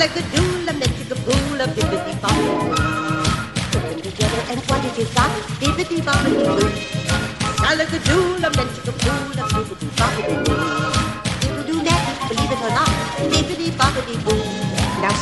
Salagadoola, Metricaboola, bibbidi bobbidi. Put them together and what have you got? Bibbidi bobbidi boo. Salagadoola, Metricaboola, bibbidi bobbidi boo. People do that, believe it or not. Bibbidi bobbidi boo. Now.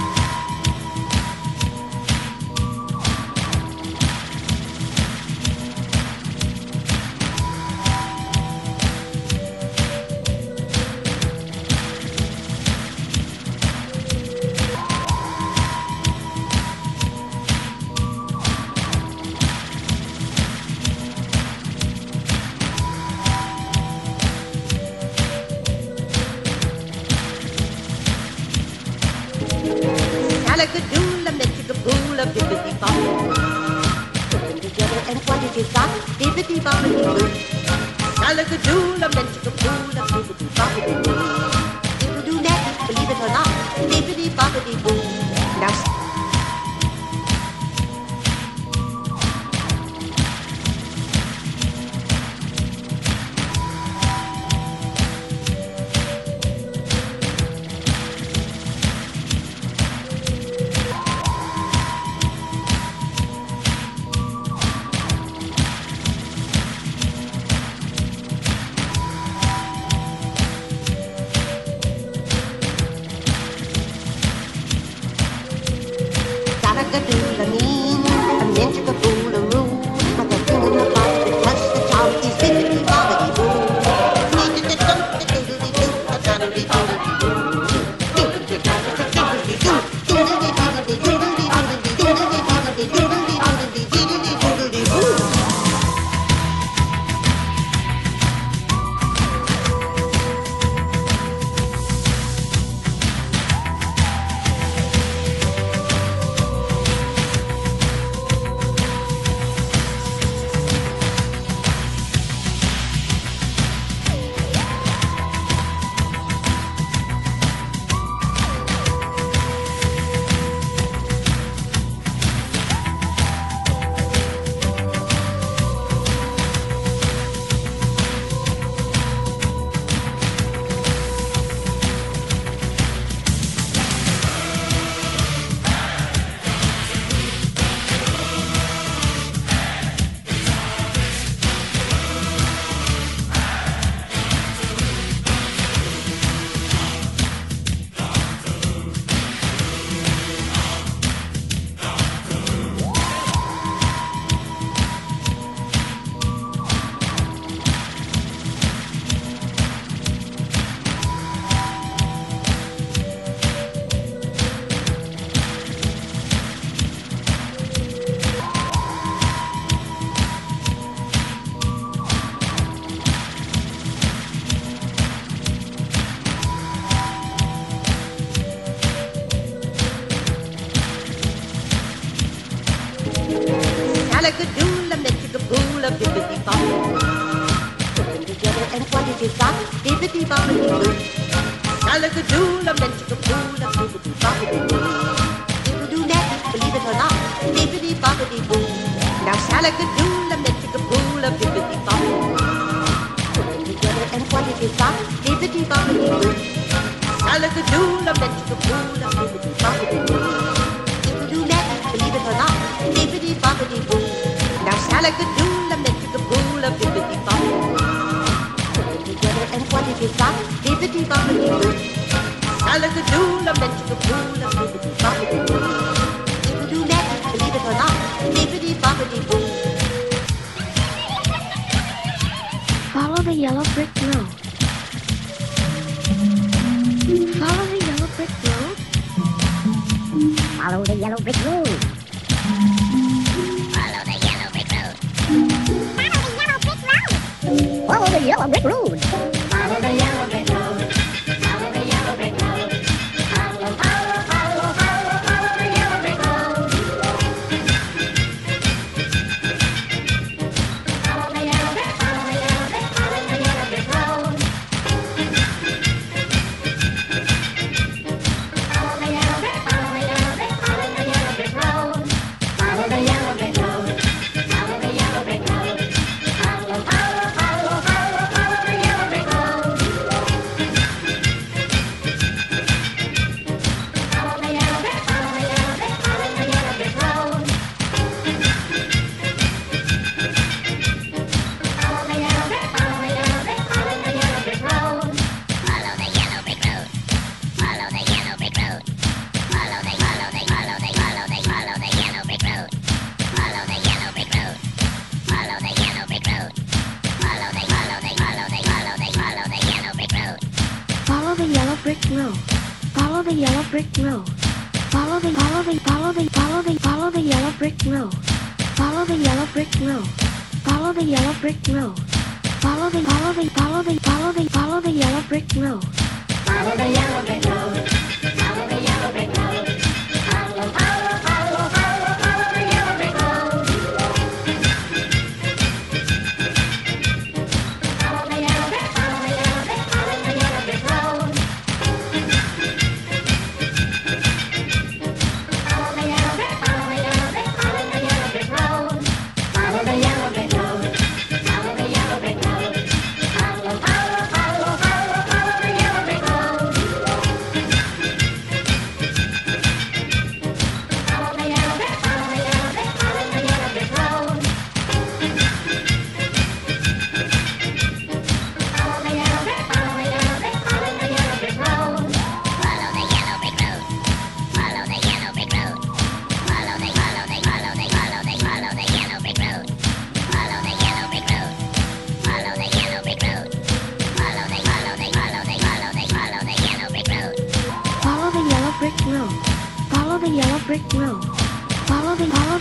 Salagadoola, Metricaboola, bibbidi bobbidi. Put them together and what have you got? Bibbidi bobbidi boo. Salagadoola, Metricaboola, bibbidi bobbidi boo. People do that, believe it or not. Bibbidi bobbidi boo. Now. Salagadoola mean, a Metricaboola rule. But the thing in the box that touch the top is bibbidi bobbidi boo. Salagadoola, Metricaboola, bibbidi bobbidi. Put them together and what have you got? Bibbidi bobbidi boo. Salagadoola, Metricaboola, bibbidi bobbidi boo. People do that, believe it or not. Bibbidi bobbidi boo. Now Salagadoola, Metricaboola, bibbidi bobbidi. Put them together and what have you got? Bibbidi bobbidi boo. Salagadoola, Metricaboola, bibbidi bobbidi boo. People do that, believe it or not. Bibbidi bobbidi boo. Now Salagadoola, Metricaboola, bibbidi bobbidi. Put them together and what have you got? Bibbidi bobbidi boo. Salagadoola, Metricaboola, bibbidi bobbidi boo. People do that, believe it or not. Bibbidi bobbidi boo. Follow the yellow brick road. Follow the yellow brick road. Follow the yellow brick road. Follow the yellow brick road. Follow the yellow brick road. Follow the yellow brick road. Follow the yellow brick road. Follow, follow, follow, follow, follow the yellow brick road. Follow the yellow brick, follow the yellow brick, follow the yellow brick road. Follow the yellow brick, follow the yellow brick, follow the yellow brick road. Follow the yellow brick road. Follow the yellow brick road. Follow, follow, follow, follow, follow the yellow the yellow brick road. Follow the yellow brick road. Follow the yellow brick road. Follow the yellow brick road. Follow the yellow brick road. Follow the yellow brick road. Follow the yellow brick road. Follow the yellow brick road. Follow the yellow brick road. Follow the yellow brick road. Follow the yellow brick road. Follow the yellow brick, follow the yellow brick, follow the yellow brick road. Follow the yellow brick, follow the yellow brick, follow the yellow brick road. Follow the yellow brick road. Follow the yellow brick road. Follow the yellow brick road. Follow the yellow brick, follow the yellow brick, follow the yellow brick road. Follow the yellow brick, follow the yellow brick, follow the yellow brick road. Follow the yellow brick road. Follow the yellow brick road. Follow the yellow brick road. Follow the yellow brick road. Follow the yellow brick road. Follow the yellow brick road. Follow the yellow brick road. Follow the yellow brick road. Follow the yellow brick road. Follow the yellow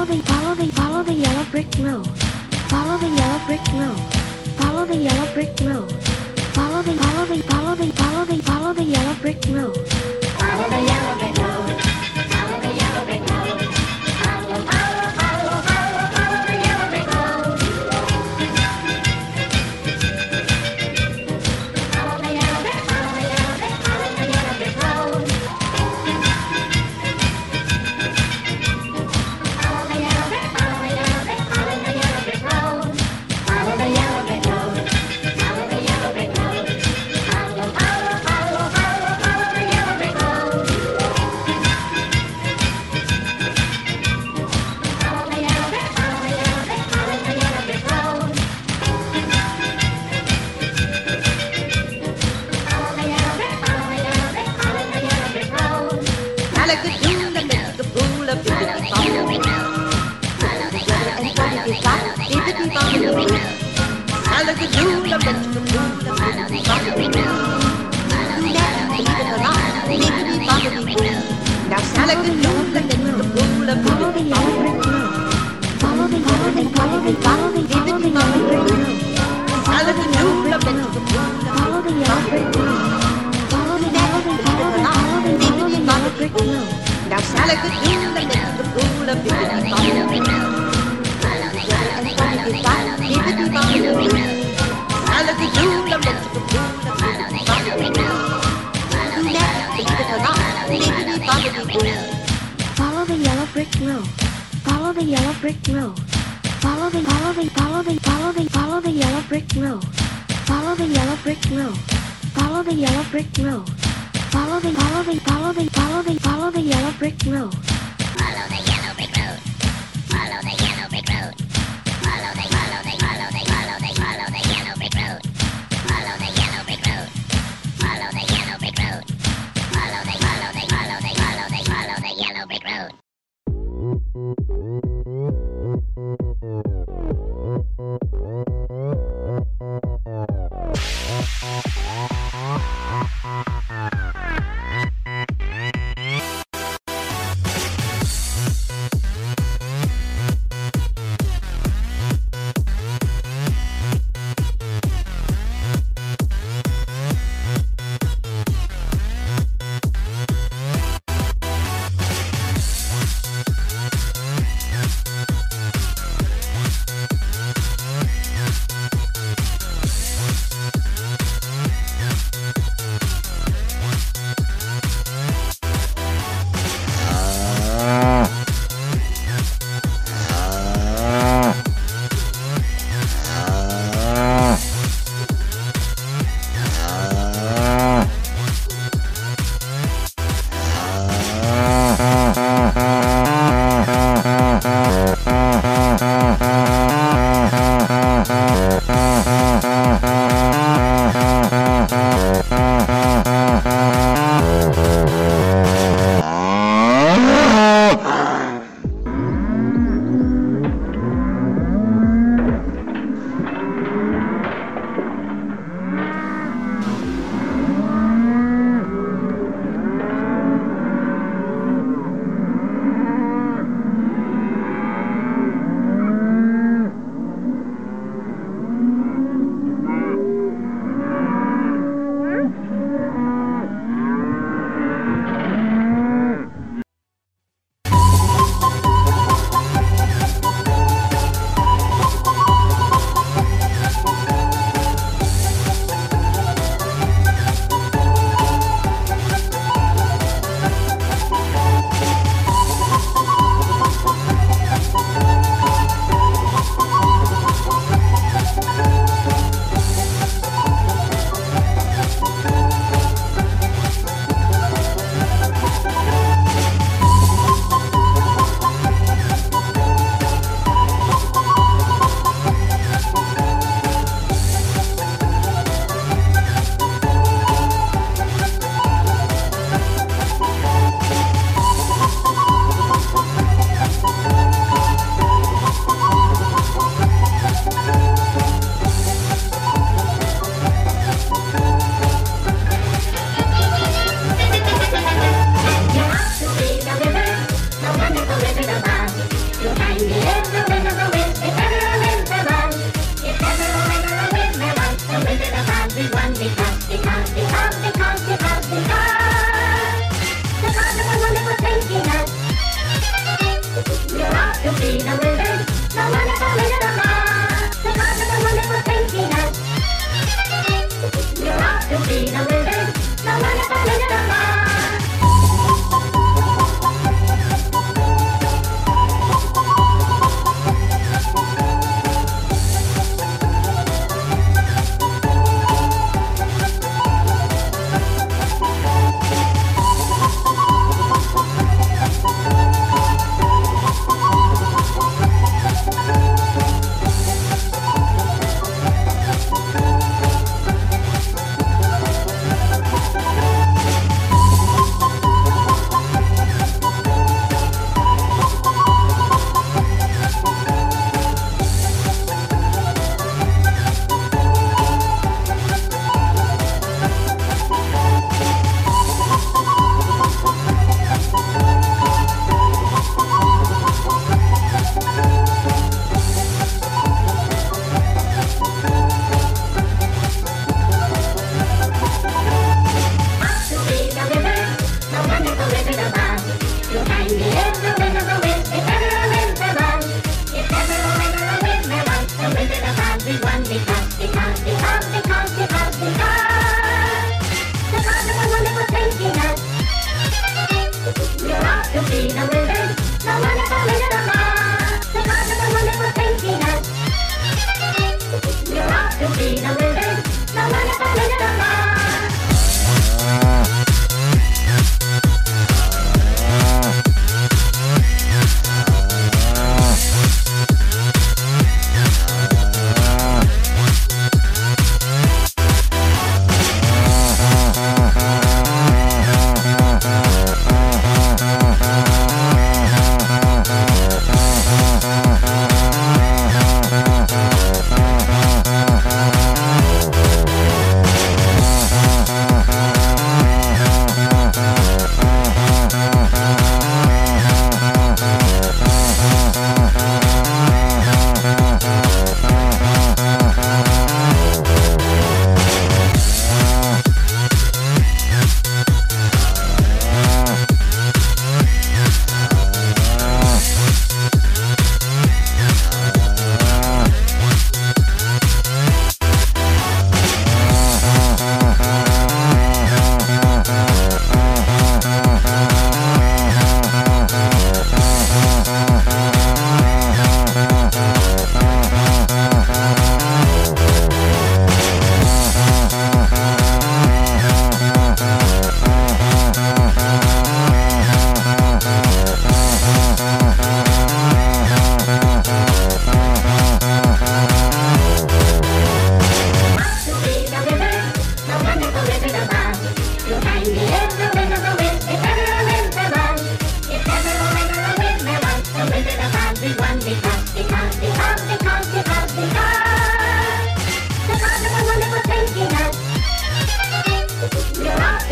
brick road. Follow the yellow brick road. Follow the yellow brick road. Follow the yellow brick road. Follow the yellow brick road. Follow the yellow brick road. Follow the yellow brick road. Follow the yellow brick road. Follow the yellow brick, follow the yellow brick, follow the yellow brick road. Follow the yellow brick, follow the yellow brick, follow the yellow brick road. Follow the yellow brick road. Follow the yellow brick road. Follow the yellow brick road. Follow the yellow brick, follow the yellow brick, follow the yellow brick road. Follow the yellow brick, follow the yellow brick, follow the yellow brick road. Alligadoodle, Mexicaboodle, bibbidi-bobbidi-boo. Put them together and what have you got? Bibbidi-bobbidi-boo. Alligadoodle, Mexicaboodle, bibbidi-bobbidi-boo. Do that, believe it or not, bibbidi-bobbidi-boo. Now Alligadoodle, Mexicaboodle, Follow the yellow brick bibbidi-bobbidi-boo. road. Follow the yellow brick road. Follow the yellow brick road. Alligadoodle, Follow the yellow brick road. Follow the yellow brick road. Follow the yellow brick road. Now Alligadoodle, Mexicaboodle, bibbidi-bobbidi-boo. And what have you got? Bibbidi-bobbidi-boo. Alligadoodle, Mexicaboodle, bibbidi-bobbidi-boo. Do that, believe it or not, bibbidi-bobbidi-boo. Follow the yellow brick road. Follow the yellow brick road. Follow the yellow brick road. Follow the yellow brick road. Follow the yellow brick road. Follow the yellow brick road. Follow the yellow brick road. Follow the yellow brick road. Follow the yellow brick road. Follow the yellow brick road. Follow the yellow brick road. Follow the yellow brick road. Follow the yellow brick road. Follow the yellow brick road. Follow the yellow brick road.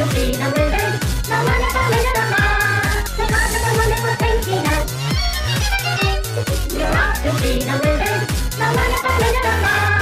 be the wizard, the wonderful wizard of Oz. Because of the wonderful things he does. You're off to be the wizard, the wonderful wizard of Oz.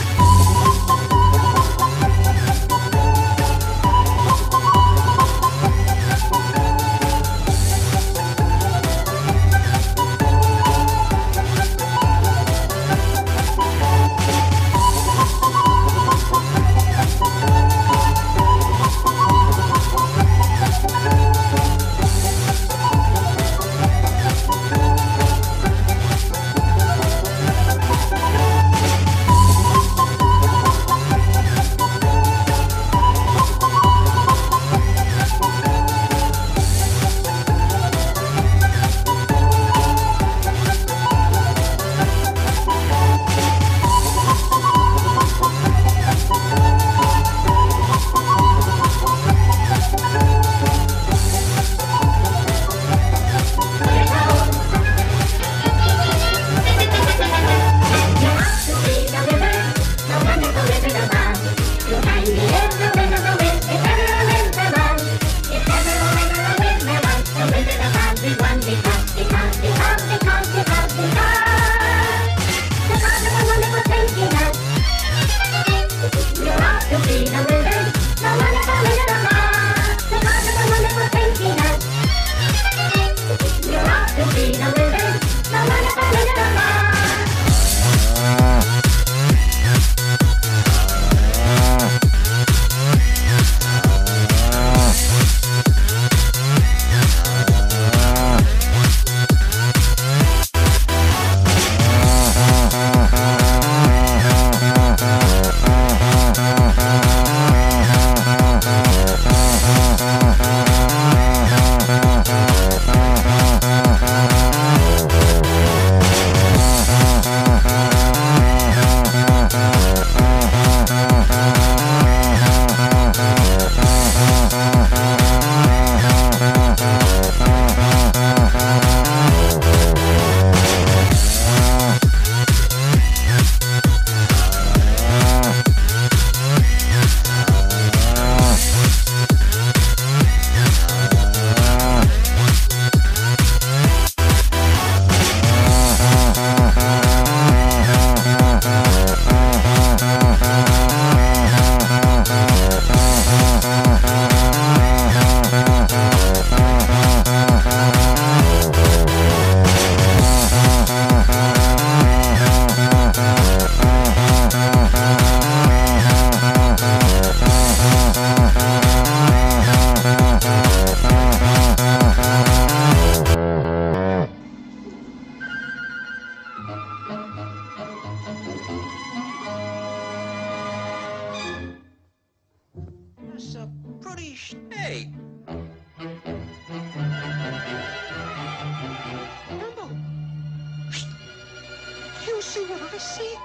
Hey! Dumbo! Shh. You see what I see?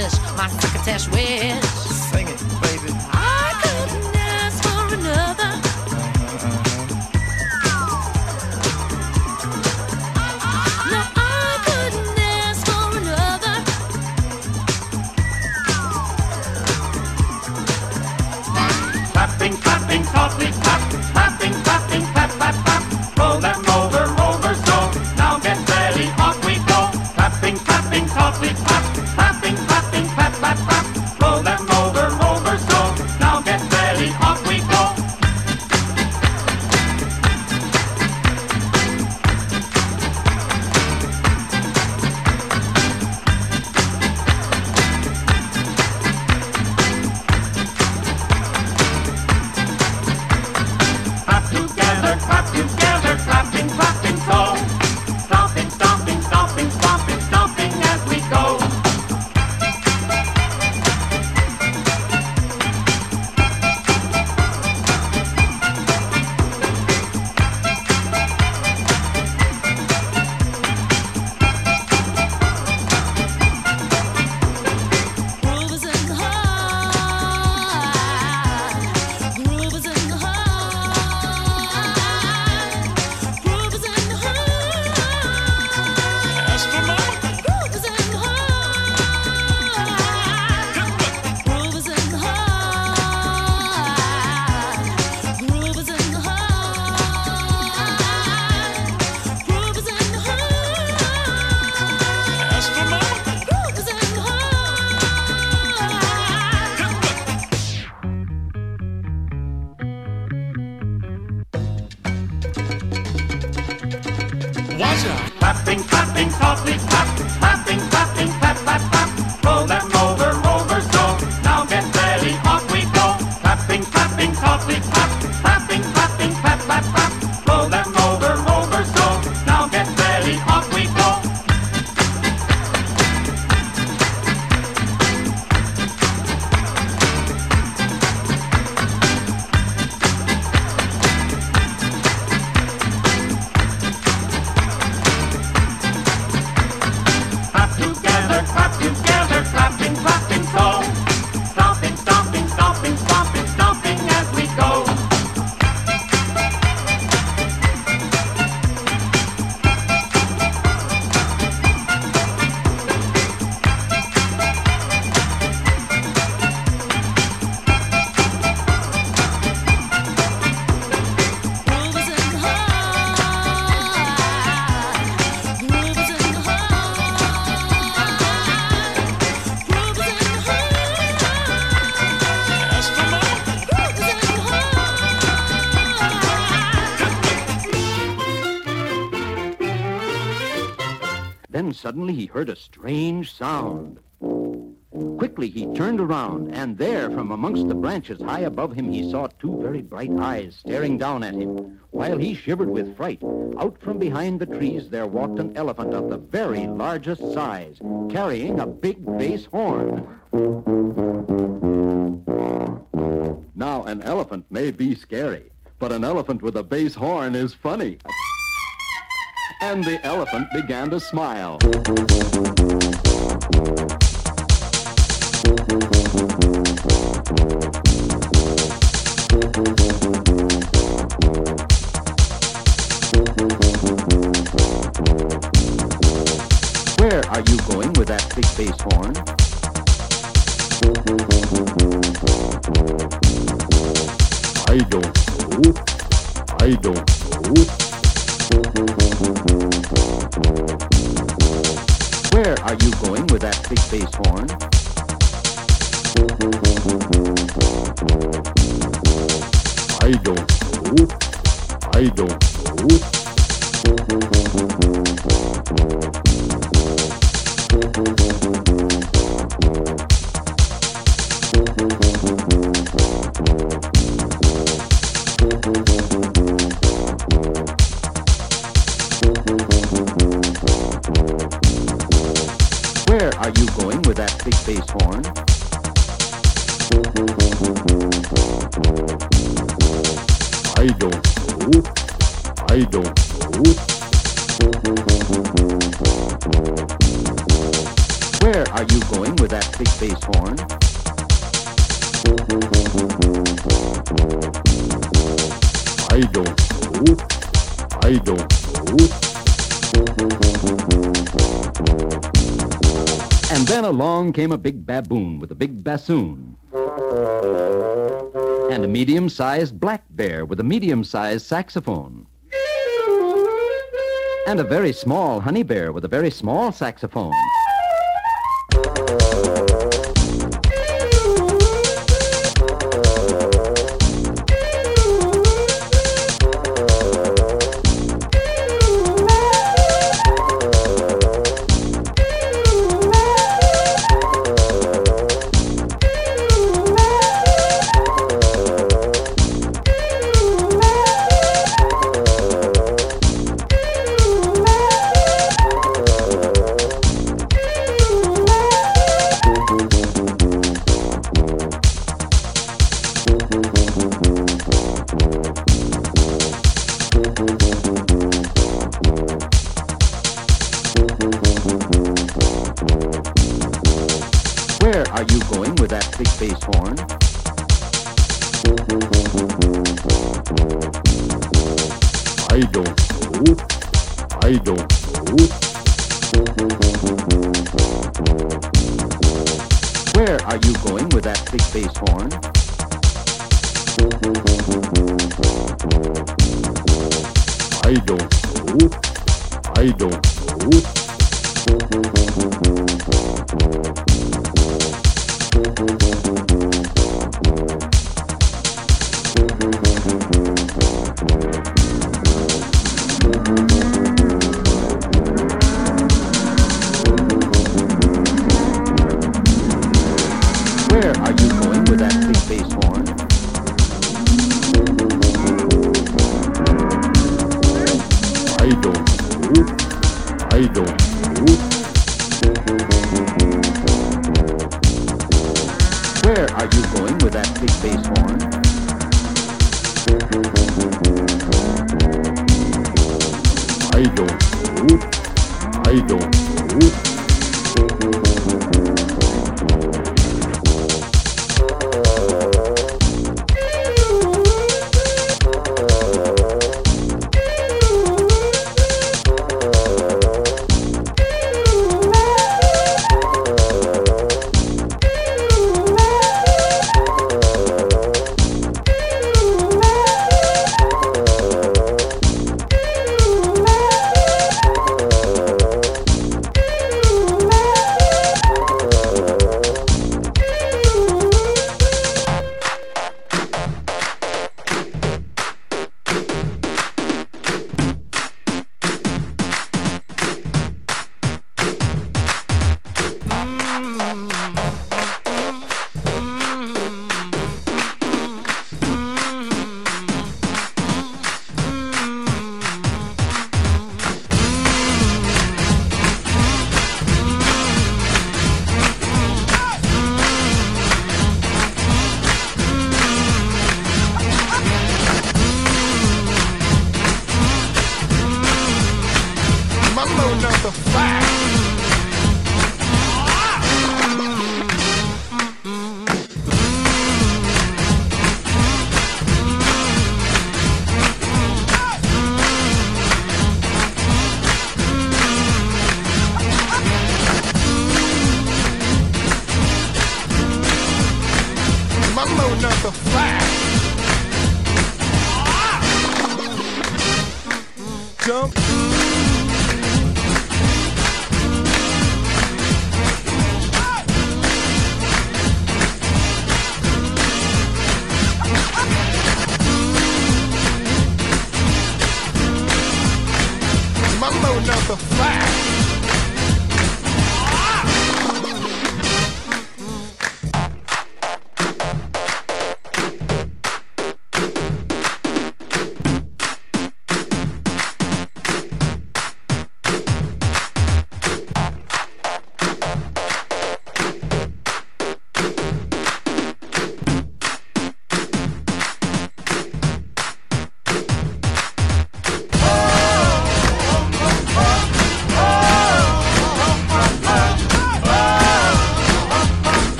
kiss, my crocketesh wish. Sing it, baby. I couldn't ask for another. No, I couldn't ask for another. Clapping, clapping, softly clap, clapping, clapping, clap, clap, clap. Roll them over, over, so now get ready, off we go. Clapping, clapping, softly clap, clapping, clapping, clap, clap, clap. Roll them over, so now get ready, off we go. Clap together, clapping, clapping, so. Stomping, stomping, stomping, stomping, stomping as we go. Groove is in the heart. Groove is in the heart. Groove is in the heart. That's for mama. Groove is in the heart. Groove is in the heart. Groove is in the heart. Groove is in the heart. That's for mama. Groove is in the heart. Watch out. Clapping, clapping, softly clap, clapping, clapping, clap, clap, clap. Roll them over, so now get ready, off we go. Clapping, clapping, softly clap, clapping, clapping, clap, clap, clap. Roll them over, so now get ready, off we go. Clap together, clapping, clapping, so. Stomping, stomping, stomping, stomping, stomping as we go. Groove is in the heart. Groove is in the heart. Groove is in the heart. That's for mama. Groove is in the heart. Then suddenly he heard a strange sound. Quickly he turned around, and there, from amongst the branches high above him, he saw two very bright eyes staring down at him. While he shivered with fright, out from behind the trees there walked an elephant of the very largest size, carrying a big bass horn. Now, an elephant may be scary, but an elephant with a bass horn is funny. And the elephant began to smile. Where are you going with that big bass horn? I don't know. I don't know. Where are you going with that big bass horn? I don't know. I don't know. Where are you going with that big bass horn? I don't know. I don't know. Where are you going with that big bass horn? I don't know. I don't know. And then along came a big baboon with a big bassoon. And a medium-sized black bear with a medium-sized saxophone. And a very small honey bear with a very small saxophone. Where are you going with that big bass horn? I don't know. I don't know. Where are you going with that big bass horn? I don't know. I don't know. Where are you going with that big bass horn? I don't know. I don't know. Where are you going with that big bass horn? I don't know. I don't know. Mambo number 5. Mambo number 5. Jump. Mambo number 5.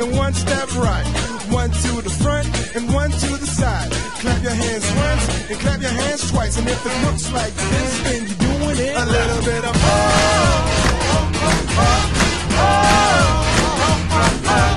and one step right. One to the front and one to the side. Clap your hands once and clap your hands twice. And if it looks like this, then you're doing it. A little bit of oh, oh, oh, oh, oh, oh, oh, oh.